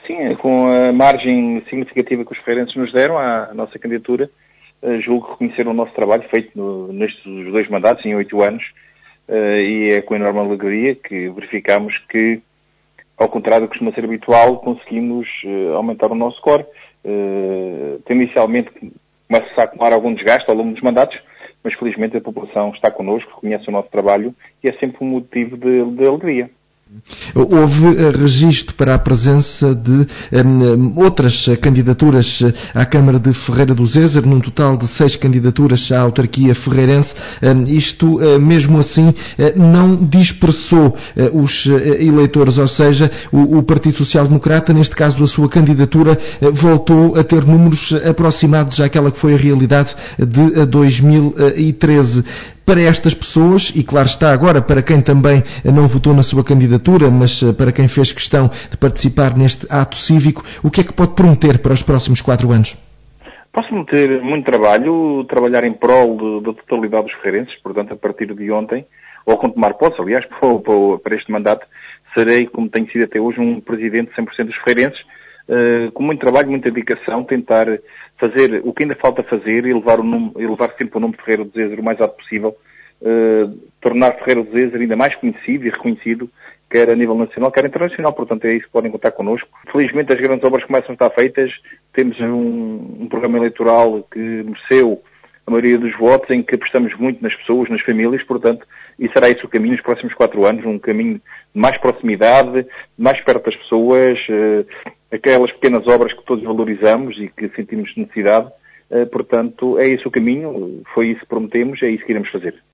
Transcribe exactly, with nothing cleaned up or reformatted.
Sim, com a margem significativa que os ferreirenses nos deram à nossa candidatura, julgo que reconheceram o nosso trabalho feito no, nestes dois mandatos, em oito anos, e é com enorme alegria que verificamos que, ao contrário do que costuma ser habitual, conseguimos aumentar o nosso score. Tendencialmente começa a acumular algum desgaste ao longo dos mandatos, mas felizmente a população está connosco, reconhece o nosso trabalho e é sempre um motivo de, de alegria. Houve registro para a presença de um, outras candidaturas à Câmara de Ferreira do Zezer, num total de seis candidaturas à autarquia ferreirense. Um, isto, uh, mesmo assim, uh, não dispersou uh, os uh, eleitores, ou seja, o, o Partido Social Democrata, neste caso a sua candidatura, uh, voltou a ter números aproximados àquela que foi a realidade de uh, dois mil e treze. Para estas pessoas, e claro está agora, para quem também não votou na sua candidatura, mas para quem fez questão de participar neste ato cívico, o que é que pode prometer para os próximos quatro anos? Posso prometer muito trabalho, trabalhar em prol da totalidade dos ferreirenses, portanto, a partir de ontem, ou com tomar posse, aliás, para, para, para este mandato, serei, como tenho sido até hoje, um presidente de cem por cento dos ferreirenses, uh, com muito trabalho, muita dedicação, tentar fazer o que ainda falta fazer e levar, o nome, e levar sempre o nome de Ferreira do Zezer o mais alto possível, uh, tornar Ferreira do Zezer ainda mais conhecido e reconhecido, quer a nível nacional, quer internacional. Portanto, é isso que podem contar connosco. Felizmente as grandes obras começam a estar feitas, temos um, um programa eleitoral que mereceu a maioria dos votos, em que apostamos muito nas pessoas, nas famílias, portanto, e será esse o caminho nos próximos quatro anos, um caminho de mais proximidade, mais perto das pessoas, uh, aquelas pequenas obras que todos valorizamos e que sentimos necessidade, uh, portanto, é esse o caminho, foi isso que prometemos, é isso que iremos fazer.